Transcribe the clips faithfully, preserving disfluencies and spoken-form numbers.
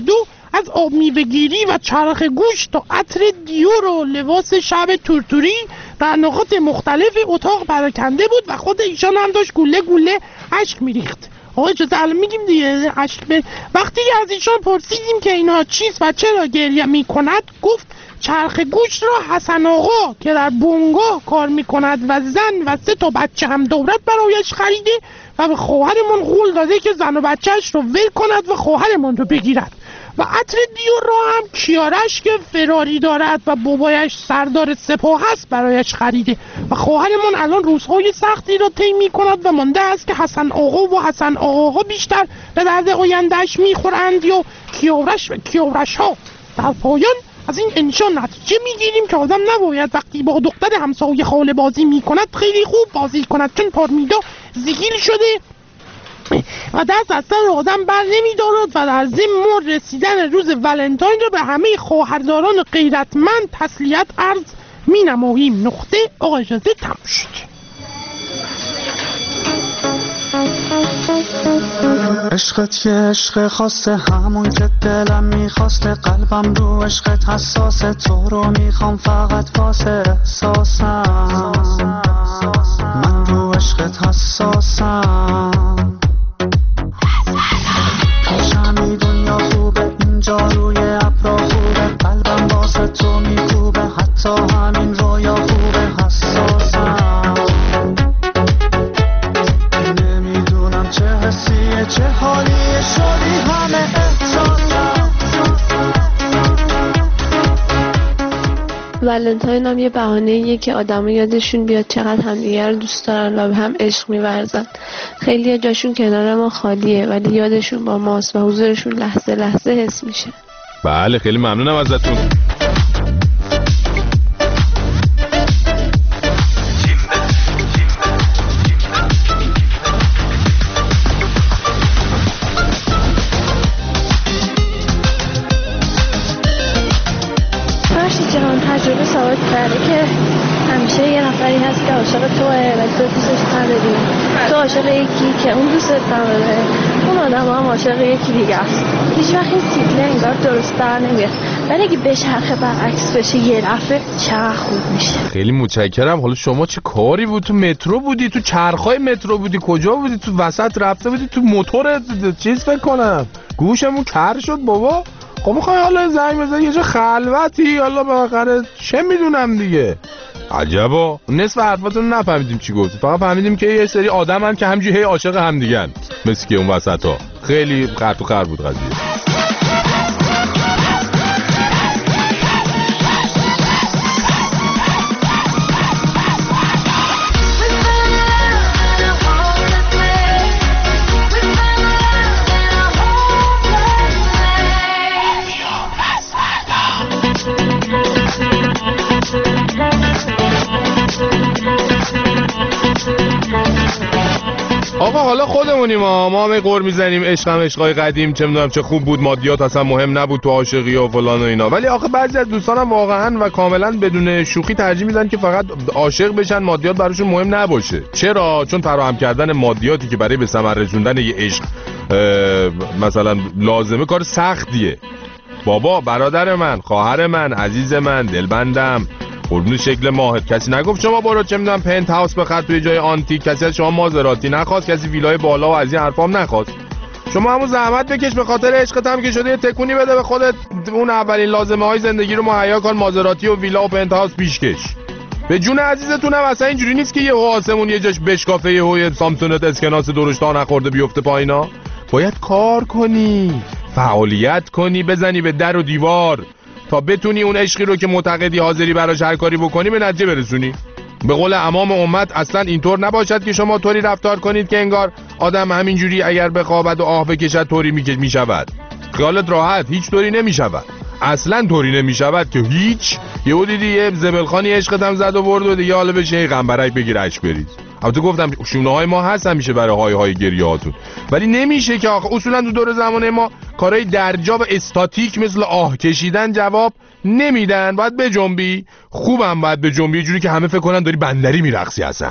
دو، از آب میوه‌گیری و چرخ گوش تا عطر دیور و لباس شب تورتوری در نقاط مختلف اتاق پراکنده بود و خود ایشان هم داشت گوله گوله اشک میریخت. آقا اجازه الان میگیم دیگه اشک به وقتی از ایشان پرسیدیم که اینها چیست و چرا گریه میکند، گفت چرخ گوش را حسن آقا که در بنگاه کار میکند و زن و سه تا بچه هم دولت برایش خریده و به خواهرمون قول داده که زن و بچهش رو ول کند و خواهرمون رو بگیرد و عطر دیور را هم کیارش که فراری دارد و بابایش سردار سپاه هست برایش خریده و خواهرمون الان روزهای سختی را طی میکند و مانده است که حسن آقا و حسن آقا بیشتر به درد آیندهش میخورند یا کیارش و کیارش ها. در پایان از این انشا نتیجه میگیریم که آدم نباید وقتی با دختر همسایه خاله بازی میکند خیلی خوب بازی کند، چون پارمیدا زگیل شده و دست از سر آدم بر نمیدارد و در ضمن رسیدن روز ولنتاین را به همه خواهرداران غیرتمند تسلیت عرض می نماییم. نقطه. آقا اجازه تموم شد. عشقت که عشق خاصه، همون که دلم میخواسته، قلبم رو عشقت حساسه، تو رو میخوام فقط واسه احساسم، من رو عشقت حساسم. پیشمی دنیا خوبه، اینجا روی ابرا خوبه، قلبم واسه تو میکوبه، حتی همین رویا خوبه، حساسم. نمیدونم چه حسیه چه حالیه، شدی همه احساسم. ولنتاین هم یه بهانه‌ایه که آدم‌ها یادشون بیاد چقدر همدیگه رو دوست دارن و به هم عشق می‌ورزن. خیلی جاشون کنار ما خالیه ولی یادشون با ماست و حضورشون لحظه لحظه حس میشه. بله خیلی ممنونم ازتون. تجربه ثابت کرده که همیشه یه نفری هست که عاشق توه ولی تو دوستش نداری، تو عاشق یکی که اون دوستت نداره، اون آدم هم عاشق یکی دیگه است. هیچ وقت این سیکل انگار درست در نمیاد ولی اگه بچرخه برعکس بشه یه دفعه چقدر خوب میشه. خیلی متشکرم. حالا شما چه کاری بود؟ تو مترو بودی؟ تو چرخای مترو بودی؟ کجا بودی؟ تو وسط رفته بودی تو موتور چیز فکر کنم گوشمون کر شد بابا. خب میخوای حالا زنگ بزنی یه جا خلوتی، حالا بالاخره چه میدونم دیگه. عجبا نصف حرفاتون نفهمیدیم چی گفتی، فقط فهمیدیم که یه سری آدمن که همینجوری هی عاشق هم دیگن مثل که اون وسطا. خیلی خرط و خر بود قضیه. آقا حالا خودمونیم ها، ما همه قور میزنیم عشق هم عشقای قدیم، چه میدونم چه خوب بود، مادیات اصلا مهم نبود تو عاشقی و فلان و اینا. ولی آخه بعضی از دوستانم واقعا و کاملا بدون شوخی ترجیح میدن که فقط عاشق بشن، مادیات براشون مهم نباشه. چرا؟ چون فراهم کردن مادیاتی که برای به ثمر رسوندن یه عشق مثلا لازمه کار سختیه. بابا برادر من، خواهر من، عزیز من، دلبندم، قربون شکل ماهت، کسی نگفت شما برو چه میدونم پنت هاوس بخر توی جای آنتیک، کسی از شما مازراتی نخواست، کسی ویلای بالا و از این حرفام نخواست. شما همون زحمت بکش به خاطر عشقت هم که شده یه تکونی بده به خودت، اون اولین لازمه های زندگی رو مهیا کن، مازراتی و ویلا و پنت هاوس پیشکش. به جون عزیزتونم اصلا اینجوری نیست که یه آسمون یه جاش بشکافه یه هوی سامسونت اسکناس درشتا نخورده بیفته پایینا. باید کار کنی، فعالیت کنی، بزنی به در و دیوار تا بتونی اون عشقی رو که معتقدی حاضری براش هر کاری بکنی به نتیجه برسونی. به قول امام امت اصلا اینطور نباشد که شما طوری رفتار کنید که انگار آدم همینجوری اگر بخوابد و آه بکشد طوری میشود. خیالت راحت، هیچ طوری نمیشود، اصلا طوری نمیشود که هیچ. یهو دیدی یه زبلخانی عشقت هم زد و برد و دیگه حالا بشه غنبرک بگیر اشک بریز. البته گفتم شونه های ما هست همیشه برای های های گریه هاتون، ولی نمیشه که آخه اصولا تو دور زمانه ما کارهای درجا و استاتیک مثل آه کشیدن جواب نمیدن. باید بجنبی، خوبم باید بجنبی، یه جوری که همه فکر کنن داری بندری میرقصی اصلا.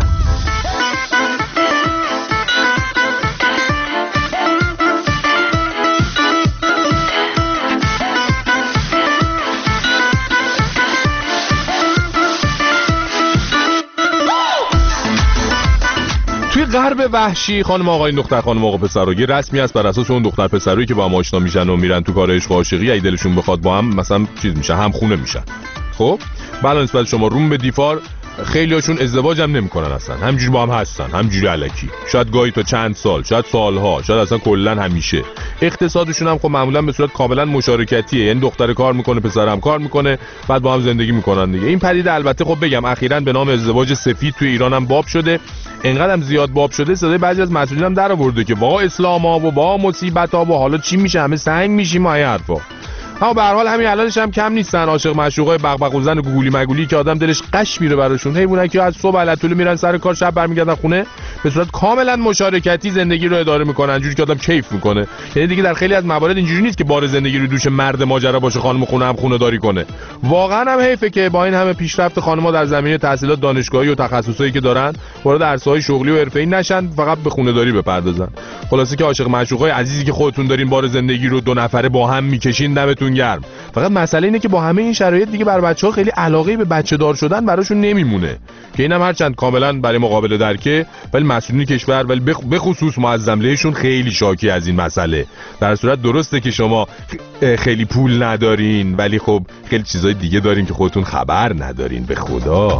ضرب وحشی خانم آقای دختر خانم آقا پسر یه رسمی است بر اساس اون دختر پسرایی که با هم آشنا میشن و میرن تو کار عشق و عاشقی، اگه دلشون بخواد با هم مثلا چیز میشن، هم خونه میشن. خب بلا نسبت شما روم به دیفار خیلیاشون ازدواج هم نمیکنن اصلا، همینجوری با هم هستن، همینجوری الکی، شاید گاهی تا چند سال، شاید سالها، شاید اصلا کلا همیشه. اقتصادشون هم خب معمولا به صورت کاملا مشارکتیه، یعنی دختر کار میکنه پسر هم کار میکنه، بعد با هم زندگی میکنن دیگه. این پدیده البته خب بگم اخیراً به نام ازدواج سفید توی ایران هم باب شده، انقدر هم زیاد باب شده صدای بعضی از مسئولین هم در آورده که با اسلاما و با مصیبت‌ها و حالا چی میشه، همه سنگ میشیم و این حرفا. اما به هر حال همین الانش هم کم نیستن عاشق معشوقای بغبغوزن و گوگولی مگولی که آدم دلش قش میره براشون، حیونا که از صبح علتوله میرن سر کار، شب برمیگردن خونه، به صورت کاملا مشارکتی زندگی رو اداره میکنن، جوری که آدم کیف میکنه. یعنی دیگه در خیلی از موارد اینجوری نیست که بار زندگی رو دوش مرد ماجرا باشه، خانم خونه هم خونه داری کنه. واقعا هم حیفه که با این همه پیشرفت خانم‌ها در زمینه تحصیلات دانشگاهی و تخصصایی که دارن، وارد عرصه‌های شغلی و حرفه‌ای نشن، فقط به خونه داری بپردازن. خلاصه که عاشق معشوقای عزیزی که خودتون دارین بار زندگی رو دو نفره با هم میکشین، دمتون گرم. فقط مسئله اینه که با همه این شرایط دیگه بر بچه‌ها خیلی علاقه به بچه دار شدن براشون نمیمونه، که اینم هرچند کاملا برای مقابله درکه، ولی مسئولین کشور ولی به خصوص معظم لهشون خیلی شاکی از این مسئله. در صورت درسته که شما خیلی پول ندارین، ولی خب خیلی چیزای دیگه دارین که خودتون خبر ندارین. به خدا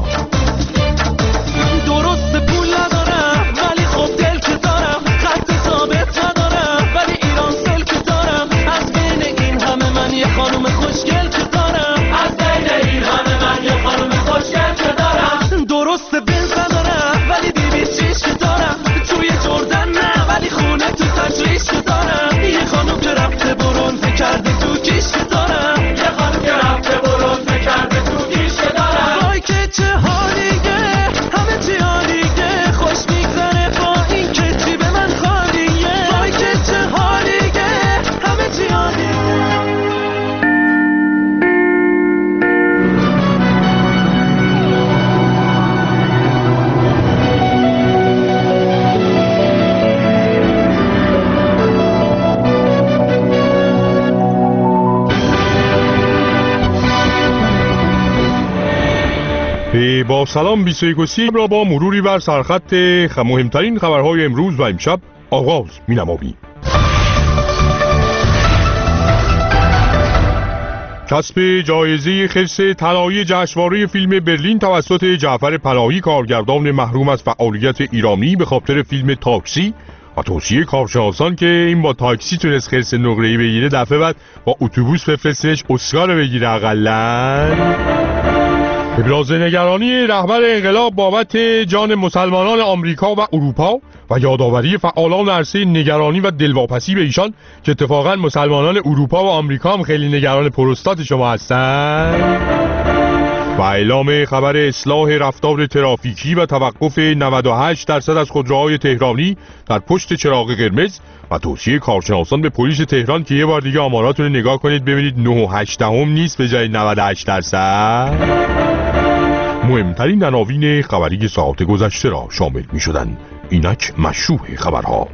درسته پول ندارم ولی خب دل که دارم، خط ثابت ندارم ولی ایران سل که دارم، از بین این همه من یه خانم خوشگل که دارم، از بین این همه من یه خانم خوشگل که دارم. درسته بنز ندارم ولی بیبیت چیش که دارم، توی جردن نه ولی خونه تو تجریش که دارم، یه خانم که رفته برونزه کرده تو کیش که دارم، یه خانم که رفته برونزه کرده تو کیش که دارم. وای که چه حالیه همه چی حالیه، خوش میگذره با این که چی به من خالیه، وای که چه حالیه همه چی حالیه. با سلام بیست و یک و سی را با مروری بر سرخط مهمترین خبرهای امروز و امشب آغاز می‌نماییم. کسب جایزه خرس طلایی جشنواره فیلم برلین توسط جعفر پناهی، کارگردان محروم از فعالیت ایرانی، به خاطر فیلم تاکسی و توصیه کارشناسان که این با تاکسی تونست خرس نقره‌ای بگیره، دفعه بعد با اتوبوس بفرستنش اسکار بگیره اقلن. ابراز نگرانی رهبر انقلاب بابت جان مسلمانان آمریکا و اروپا و یادآوری فعالان عرصه نگرانی و دلواپسی به ایشان که اتفاقا مسلمانان اروپا و آمریکا هم خیلی نگران پروستات شما هستند. و اعلام خبر اصلاح رفتار ترافیکی و توقف نود و هشت درصد از خودروهای تهرانی در پشت چراغ قرمز و توصیه کارشناسان به پلیس تهران که یه بار دیگه آماراتون رو نگاه کنید ببینید نه و هشت دهم نیست به جای نود و هشت درصد. مهمترین عناوین خبری ساعت گذشته را شامل می شدن. اینک مشروع خبرها.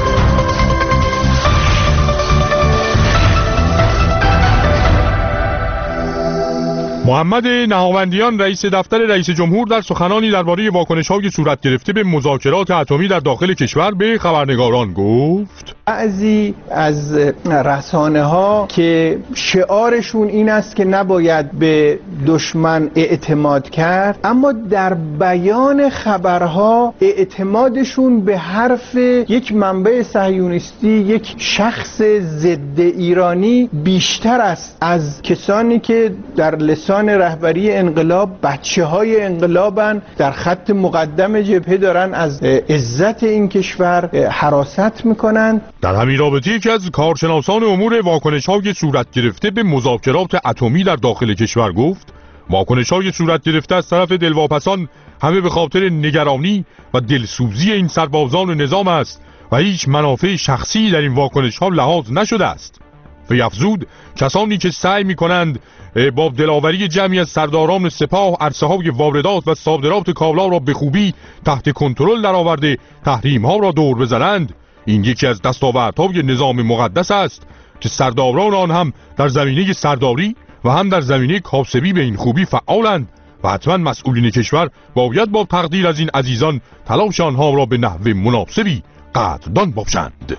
محمد نهاوندیان رئیس دفتر رئیس جمهور در سخنانی درباره واکنش‌های صورت گرفته به مذاکرات اتمی در داخل کشور به خبرنگاران گفت: بعضی از رسانه‌ها که شعارشون این است که نباید به دشمن اعتماد کرد، اما در بیان خبرها اعتمادشون به حرف یک منبع صهیونیستی، یک شخص ضد ایرانی بیشتر است از کسانی که در لسان رهبری انقلاب بچه های انقلابن، در خط مقدم جبهه دارن از عزت این کشور حراست میکنن. در همین رابطه یکی از کارشناسان امور واکنش‌های صورت گرفته به مذاکرات اتمی در داخل کشور گفت: واکنش‌های صورت گرفته از طرف دلواپسان همه به خاطر نگرانی و دلسوزی این سربازان نظام است و هیچ منافع شخصی در این واکنش‌ها لحاظ نشده است. و افزود کسانی که سعی می‌کنند با دلاوری جمعی از سرداران سپاه عرصه‌های واردات و صادرات کالا را به خوبی تحت کنترل درآورده تحریم‌ها را دور بزنند، این یکی از دستاوردهای نظام مقدس است که سرداران آن هم در زمینه سرداری و هم در زمینه کاسبی به این خوبی فعالند و حتما مسئولین کشور باید با تقدیر از این عزیزان تلاش آنها را به نحو مناسبی قدردان باشند.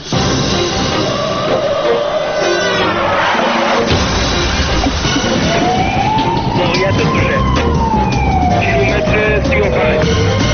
موقعیت دوره کیلومتر سی و پنج.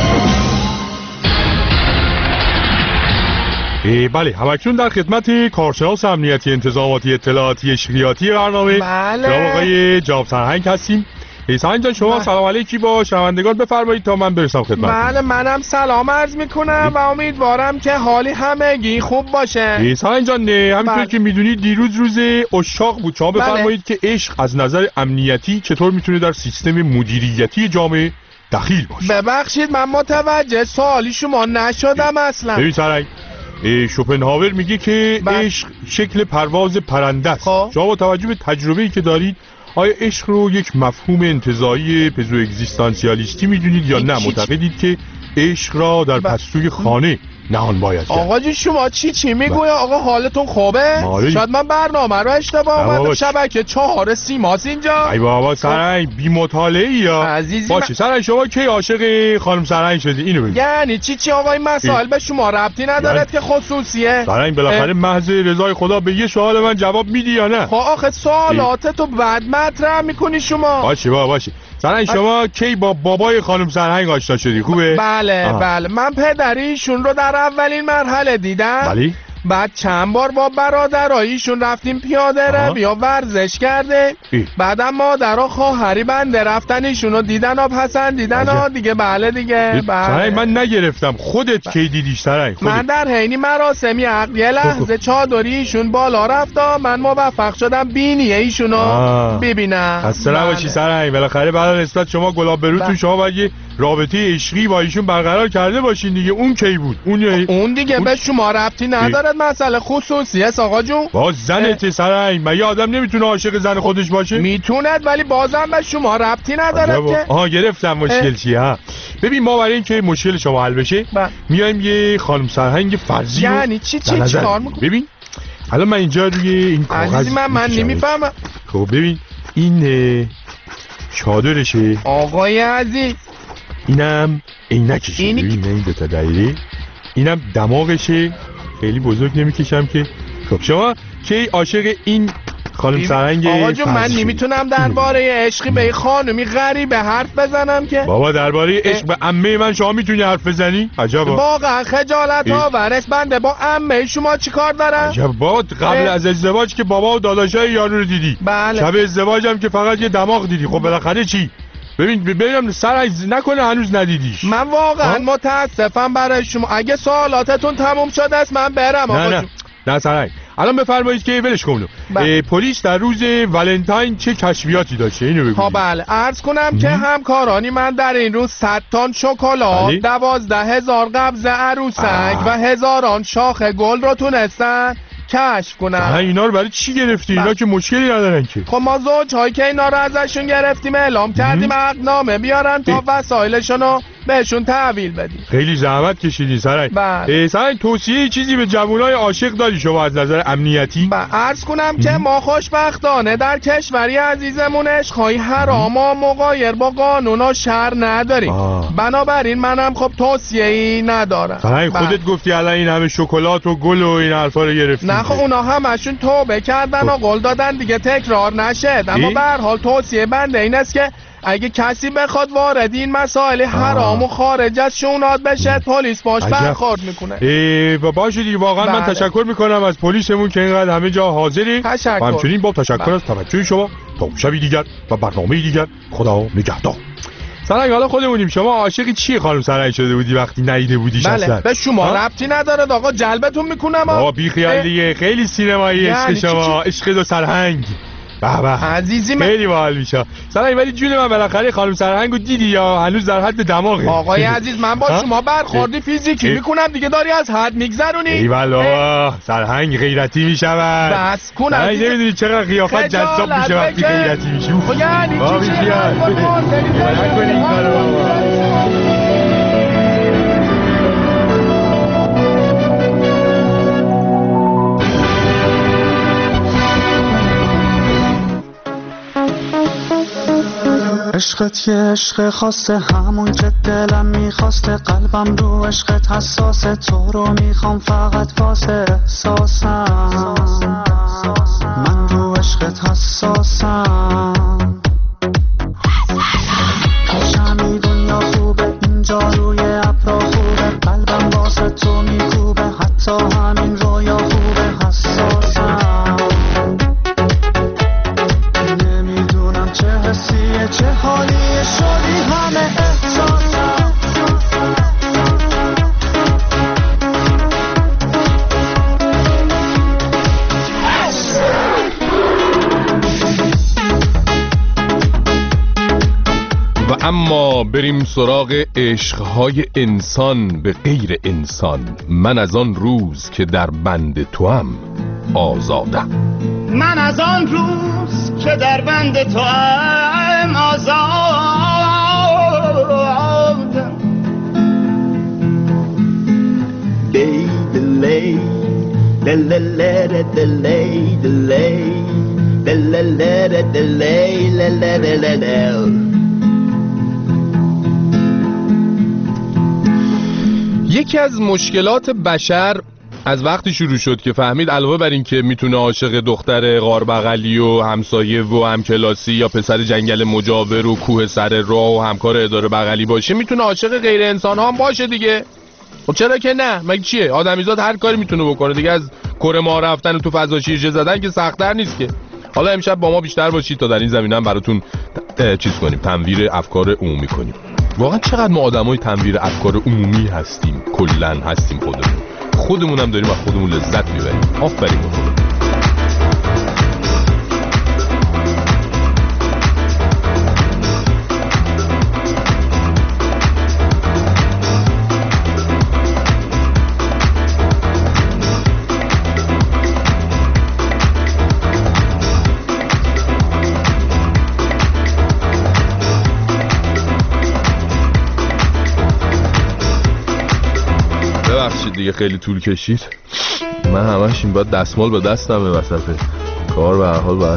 بله، همکنون در خدمت کارشناس امنیتی انتظاماتی اطلاعاتی اشغالیاتی برنامه بله جناب آقای جناب سرهنگ هستیم. سرهنگ جان شما سلام علیکی با شنوندگان بفرمایید تا من برسم خدمتتون. بله منم سلام عرض میکنم و امیدوارم که حالی همگی خوب باشه. سرهنگ جان همینطور بله. که میدونید دیروز روز عشاق بود، شما بفرمایید بله. که عشق از نظر امنیتی چطور میتونه در سیستم مدیریتی جامعه دخیل باشه؟ ببخشید من متوجه سوالی شما نشدم اصلا. ببین سرهنگ، شوپنهاور میگه که بله. عشق شکل پرواز پرنده است. خب. شما با توجه به تجربه‌ای که دارید آیا عشق رو یک مفهوم انتزاعی پزو اگزیستانسیالیستی میدونید یا نه معتقدید که عشق را در پستوی خانه نهان باید کرد؟ آقا جون شما چی چی میگوی؟ آقا حالتون خوبه؟ مالی. شاید من برنامه رو اشتباه بابا اومدم. چ- شبکه چهار سیماس اینجا. ای بابا سرهنگ بی مطالعه یا عزیزی باشه. من- سرهنگ شما کی عاشق خانم سرهنگ شدی اینو بگید. یعنی چی چی آقا این مسائل به شما ربطی ندارد که خصوصیه؟ سرهنگ بالاخره محض رضای خدا به یه سوال من جواب میدی یا نه؟ خب آخه سوالات تو بد مطرح میکنی شما. باشه بابا باشه. سرهنگ شما کی با بابای خانم سرهنگ آشنا شدی؟ خوبه؟ بله آها. بله من پدریشون رو در اولین مرحله دیدم. بله. بعد چند بار با برادراییشون رفتیم پیاده آها. روی یا ورزش کرده. ای. بعدم مادر و خواهری بنده رفتن ایشونو دیدن و پسندیدن عجب. و دیگه بله دیگه سرهنگ بله. من نگرفتم، خودت کی دیدیش سرهنگ؟ من خودت. در حینی مراسمی عقد یه لحظه چادری ایشون بالا رفت و من موفق شدم بینی ایشونو آه. ببینم. خسته نباشی بله. سرهنگ، بالاخره بعد نسبت شما گلاب بروتون بله. شما باید یه رابطه عشقی با ایشون برقرار کرده باشین دیگه. اون کی بود؟ اون اون دیگه اون- به شما ربطی ندارد، مسئله خصوصی است آقا جون. با زنت سرهنگ، من یه آدم نمیتونه عاشق زن خودش باشه؟ میتوند ولی بازم به شما ربطی ندارد عجبا. که. آها گرفتم مشکل اه. چیه ها. ببین ما برای اینکه مشکل شما حل بشه بله. میایم یه خانم سرهنگ فرضی رو یعنی چی در چی نظر چیکار بگیریم. می‌کنی؟ ببین الان من اینجا روی این کاغذ عزیزی من من می‌کشم. نمیفهمم. خب ببین این اه، چادرشه، آقای عزیز اینم عینکشه. اینی ببین این دو تا دایره، اینم دماغشه، خیلی بزرگ نمیکشم که. خب شما کی عاشق این خانم سرهنگ آقا جون من فرضی شدی؟ نمیتونم درباره عشقی به یه خانمی غریبه حرف بزنم که بابا درباره عشق به عمه من شما میتونی حرف بزنی؟ عجبا. واقعا خجالت اه. آورست. بنده با عمه شما چی کار دارم؟ عجب بابا قبل اه. از ازدواج که بابا و داداشای یارو رو دیدی، بله. شب ازدواجم که فقط یه دماغ دیدی. خب بالاخره چی؟ ببین ببینم سر نکنه هنوز ندیدیش. من واقعا ها؟ متاسفم برای شما. اگه سوالاتتون تموم شده است من برم نه آقا نه جون. نه سرهنگ الان بفرمایید که ولش کنم. بله. پلیس در روز ولنتاین چه کشفیاتی داشته اینو بگو. ها بله عرض کنم که همکارانی من در این روز صد تن شکلات، بله. دوازده هزار قبض عروسک آه. و هزاران شاخ گل رو تونستن کشف نه کنن. اینا رو برای چی گرفتی؟ اینا بله. که مشکلی ندارن که. خب ما زوج هایی که اینا رو ازشون گرفتیم اعلام کردیم عقدنامه بیارن تا وسایلشون رو بهشون تحویل بدیم. خیلی زحمت کشیدی سرهنگ. بله. سرهنگ توصیه چیزی به جوانای عاشق داری شما از نظر امنیتی؟ و عرض کنم که ما خوشبختانه در کشوری عزیزمون عشقهای حرام و مغایر با قانون و شرع نداریم. آه. بنابراین منم خب توصیه ای ندارم. سرهنگ بله. خودت گفتی الان این همه شکلات و گل و این حرفا رو گرفتی. نه خب اونا همشون توبه کردن و قول دادن دیگه تکرار نشد. اما ای؟ به هر حال توصیه بنده این است که اگه کسی بخواد وارد این مسائل حرام و خارج از شونات بشه پلیس باش عجب. برخورد میکنه. اه، و باشه دیگه واقعا من بله. تشکر میکنم از پلیسمون که اینقدر همه جا حاضری. تشکر. و همچنین با تشکر بله. از توجه شما تا شبی دیگر و برنامه دیگر خدا نگهدار. سرهنگ حالا خودمونیم، شما عاشق چیه خانم سرهنگ شده بودی وقتی ندیده بودیش بله اصلا؟ به شما ها؟ ربطی نداره آقا جلبتون میکنم. آقا بی خیال اه. دیگه، خیلی سینمایی عشق یعنی چی شما، چی؟ عشق دو سرهنگ. به به عزیزی من خیلی باحال میشه. سرهنگ ولی جون من بالاخره خانم سرهنگو دیدی یا هنوز در حد دماغه؟ آقای عزیز من با ها؟ شما برخوردی فیزیکی اه. میکنم دیگه داری از حد میگذرونی. ای والا سرهنگ غیرتی میشود. بس کن سرهنگ عزیز. نمیدونی چقدر قیافت جذاب خجالت میشه وقتی بکش. غیرتی میشی. خب یعنی بابا چی چی بیخیال. حرف کن؟ داری نکنی این کارو. عشقت یه عشق خاصه، همون که دلم میخواسته، قلبم رو عشقت حساسه، تو رو میخوام فقط واسه احساسم، من رو عشقت حساسم. کاشمی دنیا خوبه، اینجا روی ابرا خوبه، قلبم واسه تو میکوبه، حتی همین رویا خوبه، حساسم. نمیدونم چه حسیه، چه حالیه، شدی همه احساسم. و اما بریم سراغ عشقهای انسان به غیر انسان. من از آن روز که در بند توام آزادم. من از آن روز که در بند توام آزادم. دی دلی دللل دلی دلی دللل دلی لللل. یکی از مشکلات بشر از وقتی شروع شد که فهمید علاوه بر این که میتونه عاشق دختر غار بغلی و همسایه و همکلاسی یا پسر جنگل مجاور و کوه سر راه و همکار اداره بغلی باشه، میتونه عاشق غیر انسان ها هم باشه دیگه. خب چرا که نه؟ مگه چیه؟ آدمیزاد هر کاری میتونه بکنه دیگه. از کره ماه رفتن و تو فضا شیرجه زدن که سخت‌تر نیست که. حالا امشب با ما بیشتر باشید تا در این زمینه هم براتون چیز کنیم، تنویر افکار عمومی کنیم. واقعا چقدر ما آدمای تنویر افکار عمومی هستیم، کلن هستیم، خودمون خودمون هم داریم از خودمون لذت میبریم. آفرین به خودمون. دیگه خیلی طول کشید. من همش این باید دستمال به دستم به وسط کار به هر حال باید.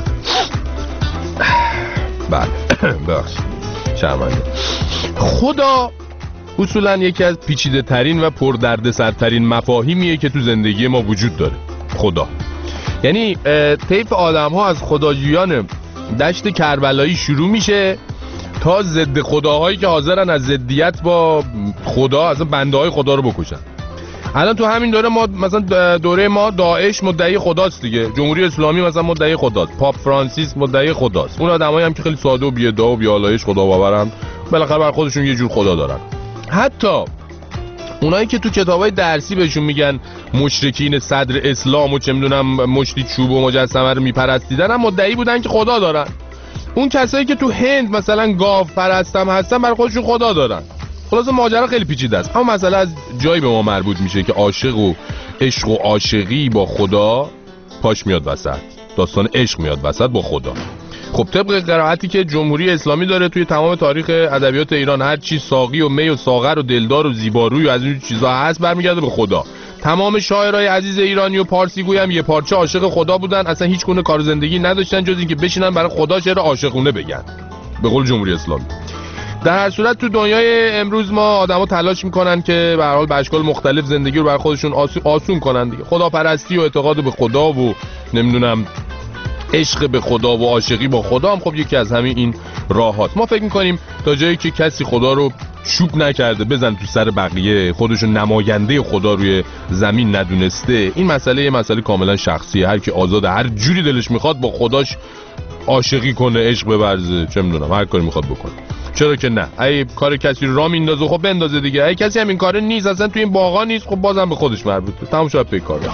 بله ببخشید شرمنده. خدا اصولا یکی از پیچیده ترین و پردرد سرترین مفاهیمیه که تو زندگی ما وجود داره. خدا یعنی طیف آدم ها از خداجویان دشت کربلایی شروع میشه تا ضد خداهایی که حاضرن از ضدیت با خدا از بنده های خدا رو بکشن. الان تو همین دوره ما مثلا دوره ما داعش مدعی خداست دیگه، جمهوری اسلامی مثلا مدعی خداست، پاپ فرانسیس مدعی خداست. اون آدمایی هم که خیلی ساده و بی‌ادعا و بی‌آلایش خدا باورن، بالاخره بر خودشون یه جور خدا دارن. حتی اونایی که تو کتابای درسی بهشون میگن مشرکین صدر اسلام و چه میدونم مشتی چوب و مجسمه رو میپرستیدن هم مدعی بودن که خدا دارن. اون کسایی که تو هند مثلا گاو پرستم هستن بر خودشون خدا دارن. خلاصه ماجرا خیلی پیچیده است. اما مسئله از جایی به ما مربوط میشه که عاشق و عشق و عاشقی با خدا پاش میاد وسط. داستان عشق میاد وسط با خدا. خب طبق قرائتی که جمهوری اسلامی داره توی تمام تاریخ ادبیات ایران، هر چی ساقی و می و ساغر و دلدار و زیباروی و از این چیزا هست برمیگرده به خدا. تمام شاعرای عزیز ایرانی و پارسی گوی هم یه پارچه عاشق خدا بودن، اصلا هیچ گونه کار زندگی نداشتن جز اینکه بشینن برای خدا شعر عاشقونه بگن به قول جمهوری اسلامی. در هر صورت تو دنیای امروز ما آدما تلاش میکنن که به هر حال به اشکال مختلف زندگی رو برای خودشون آسون کنن دیگه. خداپرستی و اعتقاد به خدا و نمیدونم عشق به خدا و عاشقی با خدا هم خب یکی از همین این راهات. ما فکر میکنیم تا جایی که کسی خدا رو چوب نکرده بزن تو سر بقیه، خودشون نماینده خدا روی زمین ندونسته، این مسئله یه مسئله کاملا شخصیه. هر کی آزاده هر جوری دلش میخواد با خداش عاشقی کنه، عشق بورزه، چه میدونم هر کاری میخواد بکنه. چرا که نه؟ اگه کار کسی رو راه میندازه خب بندازه دیگه. اگه کسی هم این کار نیست، اصلا تو این باغا نیست، خب بازم به خودش مربوطه. تمام شد پی کار.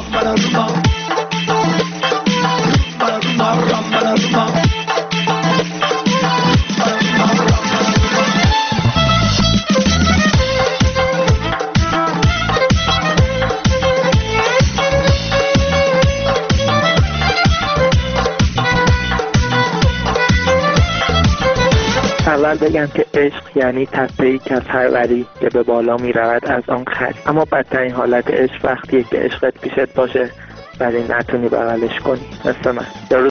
اول بگم که عشق یعنی تپه‌ای که از هر وری که به بالا می رود از آن خری. اما بدترین حالت عشق وقتیه که عشقت پیشت باشه ولی نتونی بغلش کنی، مثل من.